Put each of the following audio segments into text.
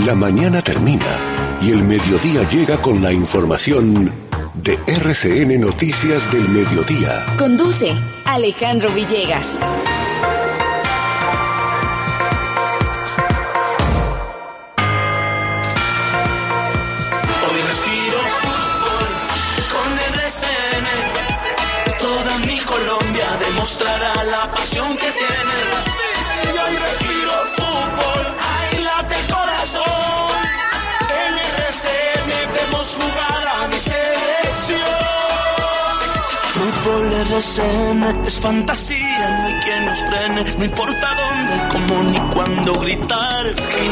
La mañana termina y el mediodía llega con la información de RCN Noticias del Mediodía. Conduce Alejandro Villegas. Hoy respiro fútbol con RCN. Toda mi Colombia demostrará la pasión que tiene. Y hoy respiro fútbol, ahí late el corazón. En RCN vemos jugar a mi selección. Fútbol RCN es fantasía, no hay quien nos frene. No importa dónde, cómo ni cuándo gritar.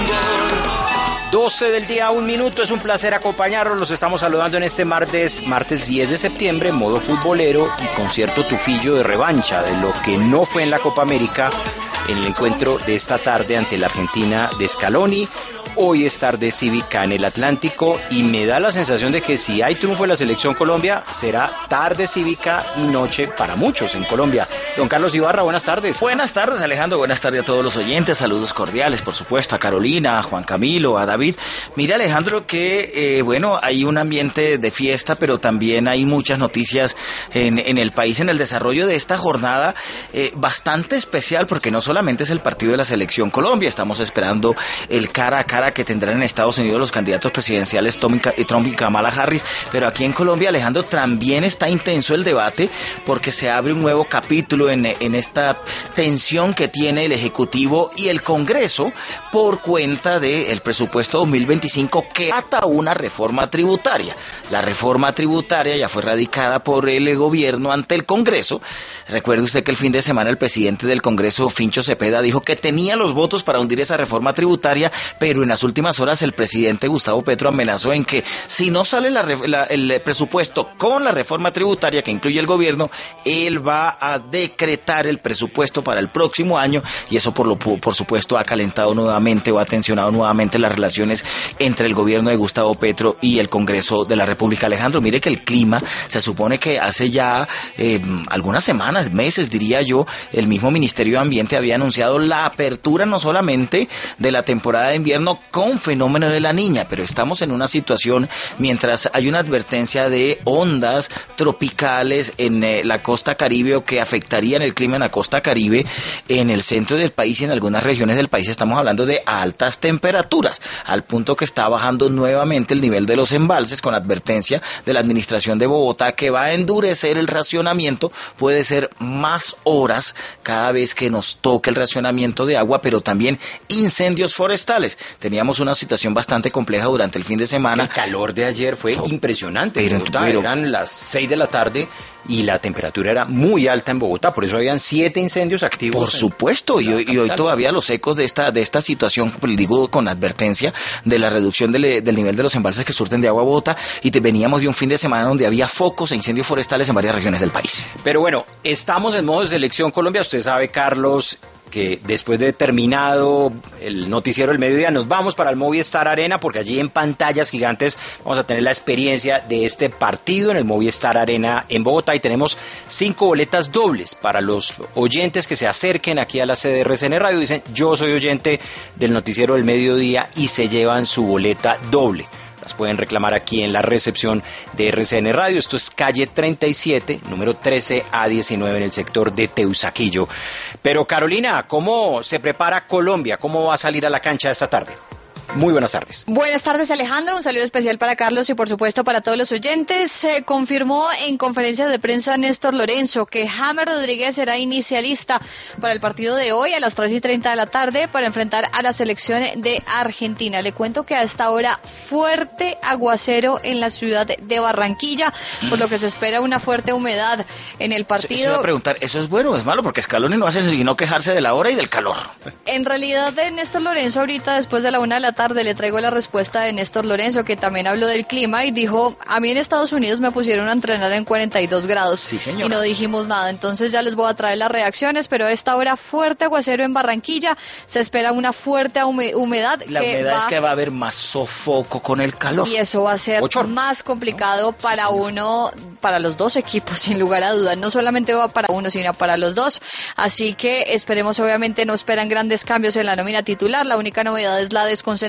Gol. 12 del día, 1 minuto, es un placer acompañarlos, los estamos saludando en este martes 10 de septiembre, modo futbolero y con cierto tufillo de revancha de lo que no fue en la Copa América en el encuentro de esta tarde ante la Argentina de Scaloni. Hoy es tarde cívica en el Atlántico y me da la sensación de que si hay triunfo en la selección Colombia, será tarde cívica y noche para muchos en Colombia. Don Carlos Ibarra, buenas tardes. Buenas tardes, Alejandro, buenas tardes a todos los oyentes, saludos cordiales, por supuesto, a Carolina, a Juan Camilo, a David. Mira, Alejandro, que hay un ambiente de fiesta, pero también hay muchas noticias en el país en el desarrollo de esta jornada bastante especial, porque no solamente es el partido de la selección Colombia, estamos esperando el cara a cara que tendrán en Estados Unidos los candidatos presidenciales Trump y Kamala Harris, pero aquí en Colombia, Alejandro, también está intenso el debate porque se abre un nuevo capítulo en esta tensión que tiene el Ejecutivo y el Congreso por cuenta del presupuesto 2025 que ata una reforma tributaria. La reforma tributaria ya fue radicada por el gobierno ante el Congreso. Recuerde usted que el fin de semana el presidente del Congreso, Fincho Cepeda, dijo que tenía los votos para hundir esa reforma tributaria, pero en las últimas horas el presidente Gustavo Petro amenazó en que si no sale el presupuesto con la reforma tributaria que incluye el gobierno, él va a decretar el presupuesto para el próximo año, y eso por supuesto ha calentado nuevamente o ha tensionado nuevamente las relaciones entre el gobierno de Gustavo Petro y el Congreso de la República. Alejandro, mire que el clima se supone que hace ya algunas semanas, meses diría yo, el mismo Ministerio de Ambiente había anunciado la apertura no solamente de la temporada de invierno con fenómeno de la Niña, pero estamos en una situación mientras hay una advertencia de ondas tropicales en la costa caribe o que afectarían el clima en la costa caribe, en el centro del país y en algunas regiones del país estamos hablando de altas temperaturas, al punto que está bajando nuevamente el nivel de los embalses con advertencia de la administración de Bogotá que va a endurecer el racionamiento, puede ser más horas cada vez que nos toque el racionamiento de agua, pero también incendios forestales. Teníamos una situación bastante compleja durante el fin de semana. El calor de ayer fue impresionante. En Bogotá eran las 6 de la tarde y la temperatura era muy alta en Bogotá, por eso habían 7 incendios activos. Por supuesto, y hoy todavía los ecos de esta situación, digo con advertencia de la reducción del nivel de los embalses que surten de agua a Bogotá, y veníamos de un fin de semana donde había focos e incendios forestales en varias regiones del país. Pero bueno, estamos en modo de selección Colombia, usted sabe, Carlos, que después de terminado el noticiero del mediodía nos vamos para el Movistar Arena, porque allí en pantallas gigantes vamos a tener la experiencia de este partido en el Movistar Arena en Bogotá, y tenemos 5 boletas dobles para los oyentes que se acerquen aquí a la sede de RCN Radio, dicen yo soy oyente del noticiero del mediodía, y se llevan su boleta doble. Las pueden reclamar aquí en la recepción de RCN Radio. Esto es calle 37, número 13A19 en el sector de Teusaquillo. Pero Carolina, ¿cómo se prepara Colombia? ¿Cómo va a salir a la cancha esta tarde? Muy buenas tardes. Buenas tardes, Alejandro. Un saludo especial para Carlos y por supuesto para todos los oyentes. Se confirmó en conferencia de prensa Néstor Lorenzo que James Rodríguez será inicialista para el partido de hoy a las 3:30 de la tarde para enfrentar a la selección de Argentina. Le cuento que a esta hora fuerte aguacero en la ciudad de Barranquilla, por lo que se espera una fuerte humedad en el partido. Se iba a preguntar, ¿eso es bueno o es malo? Porque Scaloni no hace sino quejarse de la hora y del calor. En realidad, de Néstor Lorenzo, ahorita después de la 1 de la tarde le traigo la respuesta de Néstor Lorenzo, que también habló del clima y dijo, a mí en Estados Unidos me pusieron a entrenar en 42 grados. Sí, señora. Y no dijimos nada, entonces ya les voy a traer las reacciones, pero a esta hora fuerte aguacero en Barranquilla, se espera una fuerte humedad. La humedad es que va a haber más sofoco con el calor. Y eso va a ser más complicado para para los dos equipos, sin lugar a dudas, no solamente va para uno, sino para los dos, así que esperemos, obviamente no esperan grandes cambios en la nómina titular, la única novedad es la desconcentración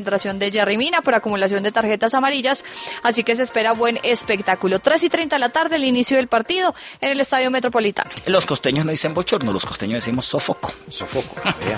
concentración de Jerry Mina por acumulación de tarjetas amarillas, así que se espera buen espectáculo. 3:30 de la tarde, el inicio del partido en el Estadio Metropolitano. Los costeños no dicen bochorno, los costeños decimos sofoco. Sofoco, vea.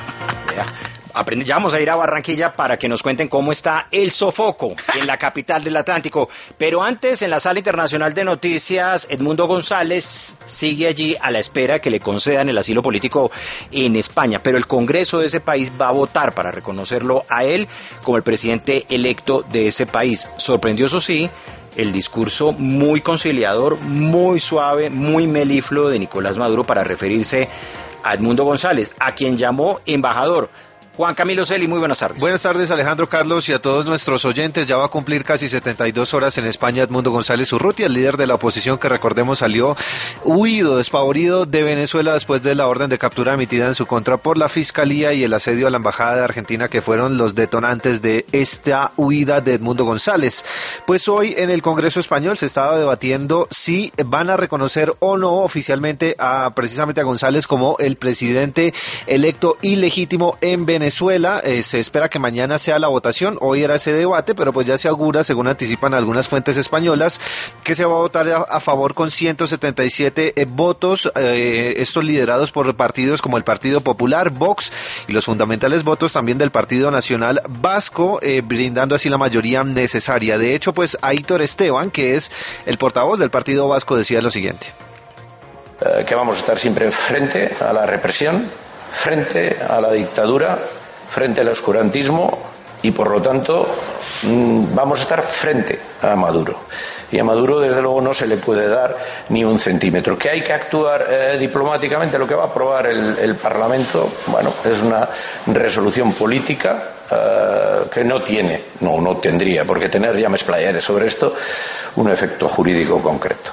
Ya vamos a ir a Barranquilla para que nos cuenten cómo está el sofoco en la capital del Atlántico. Pero antes, en la Sala Internacional de Noticias, Edmundo González sigue allí a la espera que le concedan el asilo político en España. Pero el Congreso de ese país va a votar para reconocerlo a él como el presidente electo de ese país. Sorprendió, eso sí, el discurso muy conciliador, muy suave, muy melifluo de Nicolás Maduro para referirse a Edmundo González, a quien llamó embajador. Juan Camilo Celi, muy buenas tardes. Buenas tardes, Alejandro, Carlos, y a todos nuestros oyentes. Ya va a cumplir casi 72 horas en España Edmundo González Urrutia, el líder de la oposición que, recordemos, salió huido, despavorido de Venezuela después de la orden de captura emitida en su contra por la Fiscalía y el asedio a la Embajada de Argentina, que fueron los detonantes de esta huida de Edmundo González. Pues hoy en el Congreso Español se estaba debatiendo si van a reconocer o no oficialmente precisamente a González como el presidente electo ilegítimo en Venezuela. Se espera que mañana sea la votación. Hoy era ese debate, pero pues ya se augura, según anticipan algunas fuentes españolas, que se va a votar a favor con 177 votos, estos liderados por partidos como el Partido Popular, Vox, y los fundamentales votos también del Partido Nacional Vasco, brindando así la mayoría necesaria. De hecho, pues Aitor Esteban, que es el portavoz del Partido Vasco, decía lo siguiente: que vamos a estar siempre frente a la represión, frente a la dictadura, frente al oscurantismo, y por lo tanto vamos a estar frente a Maduro. Y a Maduro, desde luego, no se le puede dar ni un centímetro. Que hay que actuar diplomáticamente, lo que va a aprobar el Parlamento, bueno, es una resolución política que no tendría, porque tener, ya me explayaré sobre esto, un efecto jurídico concreto.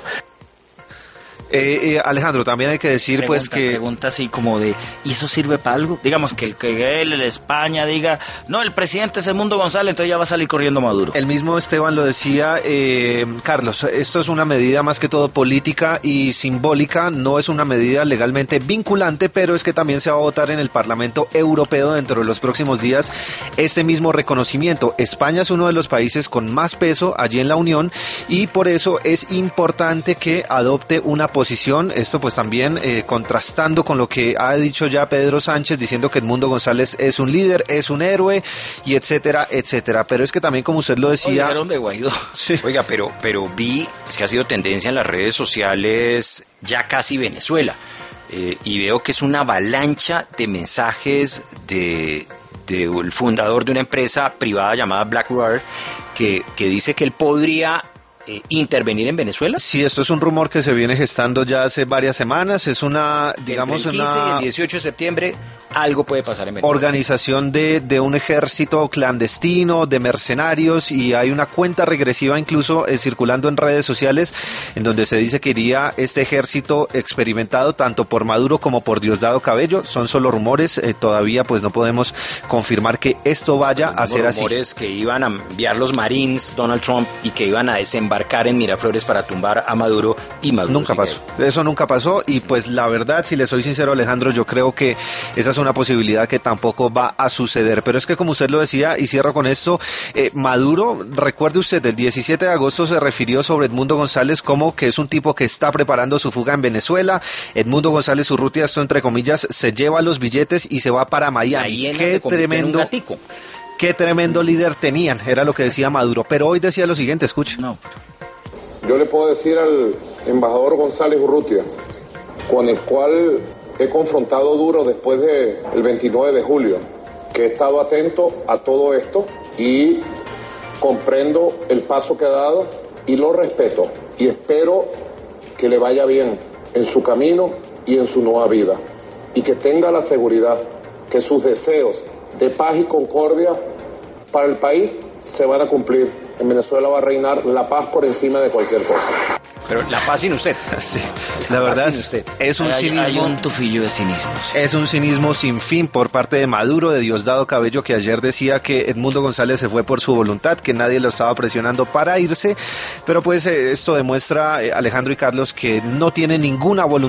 Alejandro, también hay que decir pregunta así como de, ¿y eso sirve para algo? Digamos que el España diga, no, el presidente es Edmundo González, entonces ya va a salir corriendo Maduro. El mismo Esteban lo decía, Carlos, esto es una medida más que todo política y simbólica, no es una medida legalmente vinculante, pero es que también se va a votar en el Parlamento Europeo dentro de los próximos días este mismo reconocimiento. España es uno de los países con más peso allí en la Unión, y por eso es importante que adopte una posición. Esto pues también contrastando con lo que ha dicho ya Pedro Sánchez, diciendo que Edmundo González es un líder, es un héroe, y etcétera, etcétera. Pero es que también, como usted lo decía... de Guaidó. Sí. Oiga, pero es que ha sido tendencia en las redes sociales ya casi Venezuela, y veo que es una avalancha de mensajes del fundador de una empresa privada llamada Blackwater, que dice que él podría intervenir en Venezuela. Sí, esto es un rumor que se viene gestando ya hace varias semanas. Es una, digamos, entre el 15 y el 18 de septiembre algo puede pasar en Venezuela. Organización de un ejército clandestino, de mercenarios, y hay una cuenta regresiva incluso circulando en redes sociales en donde se dice que iría este ejército experimentado tanto por Maduro como por Diosdado Cabello. Son solo rumores, todavía pues no podemos confirmar que esto vaya a ser así. Rumores que iban a enviar los Marines Donald Trump y que iban a desembarcar en Miraflores para tumbar a Maduro, y Maduro nunca pasó. Eso nunca pasó, y pues la verdad, si le soy sincero, Alejandro, yo creo que esa es una posibilidad que tampoco va a suceder. Pero es que, como usted lo decía, y cierro con esto, Maduro, recuerde usted, el 17 de agosto se refirió sobre Edmundo González como que es un tipo que está preparando su fuga en Venezuela. Edmundo González Urrutia, esto entre comillas, se lleva los billetes y se va para Miami. Qué tremendo líder tenían, era lo que decía Maduro. Pero hoy decía lo siguiente, escuche. Yo le puedo decir al embajador González Urrutia, con el cual he confrontado duro después del 29 de julio, que he estado atento a todo esto y comprendo el paso que ha dado y lo respeto, y espero que le vaya bien en su camino y en su nueva vida, y que tenga la seguridad que sus deseos de paz y concordia para el país se van a cumplir. En Venezuela va a reinar la paz por encima de cualquier cosa. Pero la paz sin usted. Sí, la verdad es un cinismo. Hay un tufillo de cinismo. Sí. Es un cinismo sin fin por parte de Maduro, de Diosdado Cabello, que ayer decía que Edmundo González se fue por su voluntad, que nadie lo estaba presionando para irse. Pero pues esto demuestra, Alejandro y Carlos, que no tiene ninguna voluntad